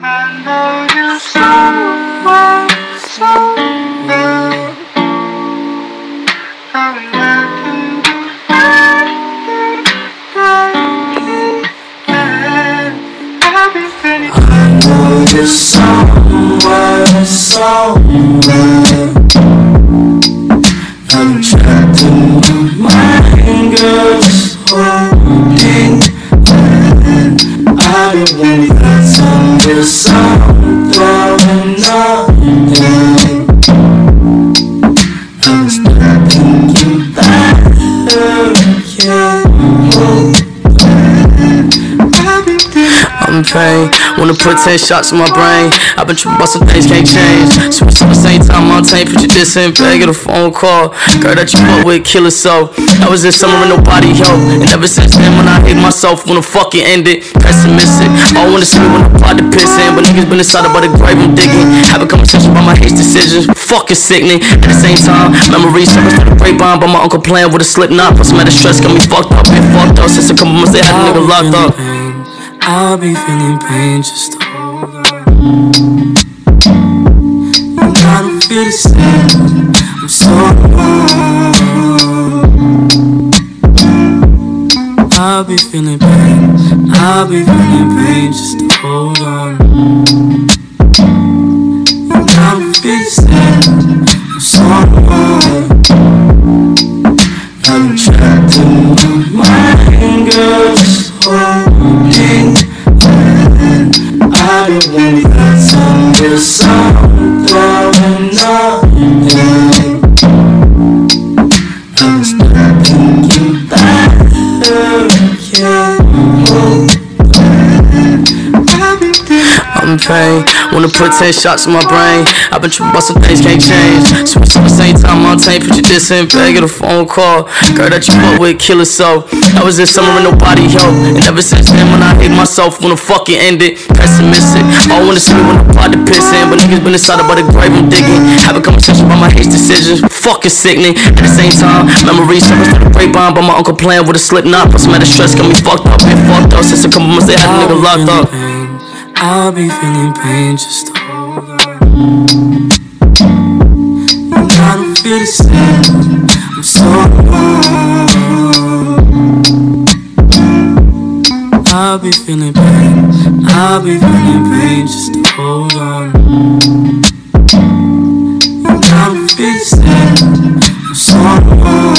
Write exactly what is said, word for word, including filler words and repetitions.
I know you so well, so well. I'm letting you I've been feeling I know you so well, so well. I'm trapped in your mind, girl, just holding on. I've been waiting for some real song, throwing nothing. I'm expecting you back again. I'm in pain, wanna put ten shots in my brain. I've been tripping about some things can't change. Switch at the same time, I'm tame, put your diss in bag, get a phone call. Girl that you fuck with, kill it so. That was this summer and nobody help. And ever since then, when I hate myself, wanna fucking end it. Pessimistic, all wanna see me when I apply the piss in. But niggas been inside about the grave, I'm digging. Have a conversation about my hate decisions, fucking sickening. At the same time, memories surface through the grapevine. But my uncle playing with a slip knot. Plus some of the stress got me fucked up, been fucked up. Since a couple months they had a nigga locked up. I'll be feeling pain, just hold on. And I don't feel the same, I'm so alone. I'll be feeling pain, I'll be feeling pain, just hold on. And I don't feel the same, I'm so alone. I've been trapped in your mind, girl, just holding on. I've been waiting for some real song, throwing nothing. I'm expecting you back again. I'm in pain, wanna put ten shots in my brain. I've been tripping about some things can't change. Switch at the same time, I'm tame, put your diss in bag, get a phone call. Girl that you fuck with, kill it so. That was this summer and nobody help. And ever since then, when I hate myself, wanna fucking end it. Pessimistic, all wanna see me when I apply the piss in. But niggas been inside about the grave, I'm digging. Have a conversation about my hate decisions, fucking sickening. At the same time, memories surface through the grapevine. But my uncle playing with a slip knot. Plus some of the stress got me fucked up, been fucked up. Since a couple months they had a nigga locked up. I'll be feeling pain, just hold on. And I don't feel the same, I'm so alone. I'll be feeling pain, I'll be feeling pain, just hold on. And I don't feel the same, I'm so alone.